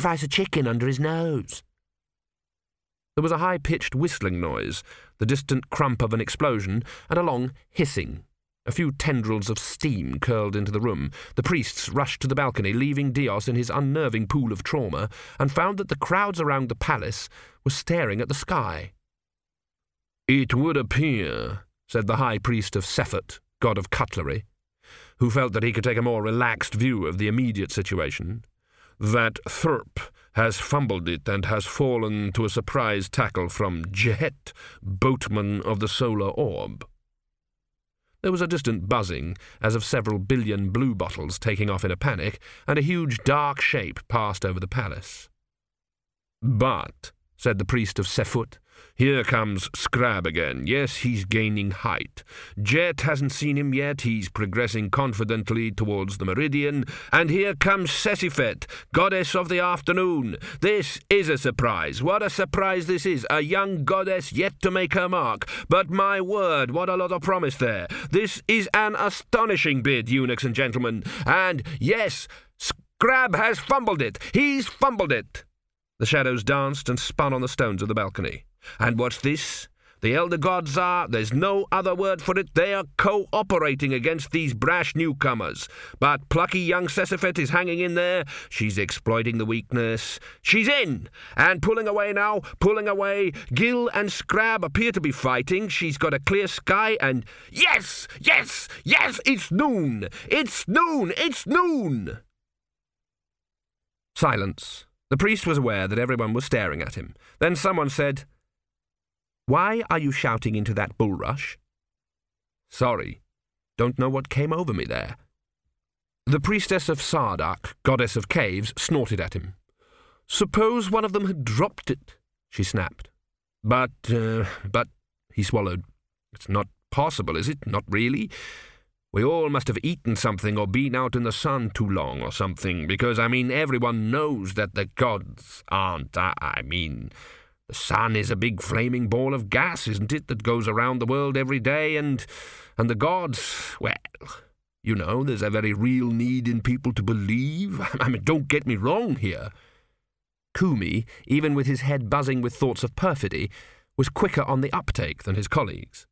sacrifice a chicken under his nose." There was a high-pitched whistling noise, the distant crump of an explosion, and a long hissing. A few tendrils of steam curled into the room. The priests rushed to the balcony, leaving Dios in his unnerving pool of trauma, and found that the crowds around the palace were staring at the sky. "It would appear," said the high priest of Sephot, god of cutlery, who felt that he could take a more relaxed view of the immediate situation, "that Thurp has fumbled it and has fallen to a surprise tackle from Jehet, boatman of the solar orb." There was a distant buzzing, as of several billion bluebottles taking off in a panic, and a huge dark shape passed over the palace. "But," said the priest of Sephut, "here comes Scrab again. Yes, he's gaining height. Jet hasn't seen him yet. He's progressing confidently towards the meridian. And here comes Sesifet, goddess of the afternoon. This is a surprise. What a surprise this is. A young goddess yet to make her mark. But my word, what a lot of promise there. This is an astonishing bid, eunuchs and gentlemen. And yes, Scrab has fumbled it. He's fumbled it." The shadows danced and spun on the stones of the balcony. "And what's this? The elder gods are, there's no other word for it, they are cooperating against these brash newcomers. But plucky young Sesifet is hanging in there. She's exploiting the weakness. She's in! And pulling away now, pulling away. Gil and Scrab appear to be fighting. She's got a clear sky and... Yes! Yes! Yes! It's noon! It's noon! It's noon!" Silence. The priest was aware that everyone was staring at him. Then someone said, "Why are you shouting into that bulrush?" "Sorry. Don't know what came over me there." The priestess of Sardak, goddess of caves, snorted at him. "Suppose one of them had dropped it," she snapped. But, he swallowed. "It's not possible, is it? Not really? We all must have eaten something or been out in the sun too long or something, because, everyone knows that the gods aren't, the sun is a big flaming ball of gas, isn't it, that goes around the world every day, and the gods, well, there's a very real need in people to believe. Don't get me wrong here." Kumi, even with his head buzzing with thoughts of perfidy, was quicker on the uptake than his colleagues.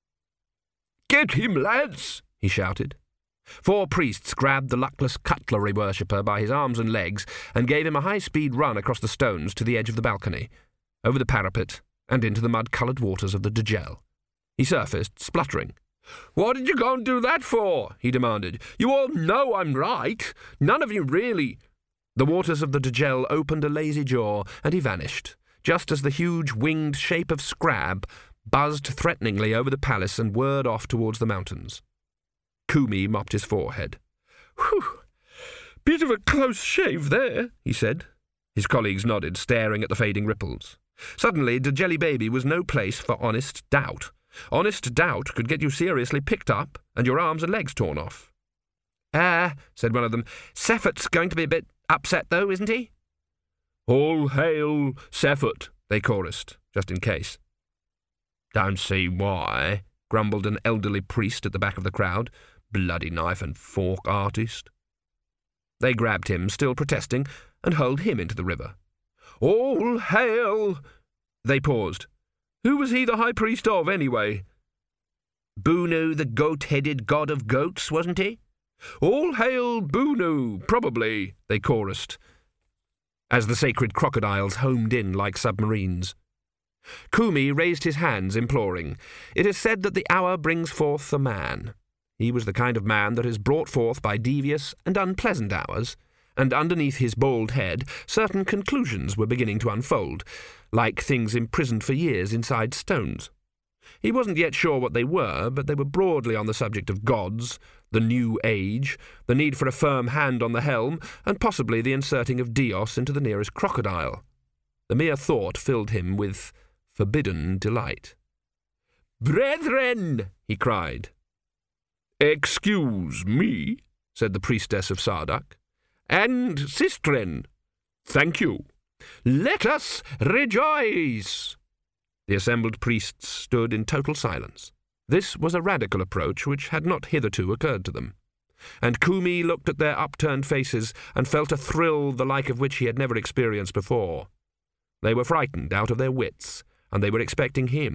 "Get him, lads!" he shouted. 4 priests grabbed the luckless cutlery worshipper by his arms and legs and gave him a high-speed run across the stones to the edge of the balcony, over the parapet, and into the mud-coloured waters of the Djel. He surfaced, spluttering. "What did you go and do that for?" he demanded. "You all know I'm right. None of you really—" The waters of the Djel opened a lazy jaw, and he vanished, just as the huge winged shape of Scrab buzzed threateningly over the palace and whirred off towards the mountains. Kumi mopped his forehead. "Whew! Bit of a close shave there," he said. His colleagues nodded, staring at the fading ripples. Suddenly, Djeli Baby was no place for honest doubt. Honest doubt could get you seriously picked up and your arms and legs torn off. Said one of them. "Sephot's going to be a bit upset, though, isn't he?" "All hail Sephot," they chorused, just in case. "Don't see why," grumbled an elderly priest at the back of the crowd. "Bloody knife and fork artist." They grabbed him, still protesting, and hurled him into the river. "All hail!" They paused. Who was he the high priest of, anyway? Bunu, the goat-headed god of goats, wasn't he? "All hail Bunu, probably," they chorused, as the sacred crocodiles homed in like submarines. Kumi raised his hands, imploring. It is said that the hour brings forth a man. He was the kind of man that is brought forth by devious and unpleasant hours, and underneath his bald head certain conclusions were beginning to unfold, like things imprisoned for years inside stones. He wasn't yet sure what they were, but they were broadly on the subject of gods, the new age, the need for a firm hand on the helm, and possibly the inserting of Dios into the nearest crocodile. The mere thought filled him with forbidden delight. "Brethren!" he cried. "Excuse me," said the priestess of Sardak. "And sistren, thank you. Let us rejoice!" The assembled priests stood in total silence. This was a radical approach which had not hitherto occurred to them. and Kumi looked at their upturned faces and felt a thrill the like of which he had never experienced before. They were frightened out of their wits, and they were expecting him.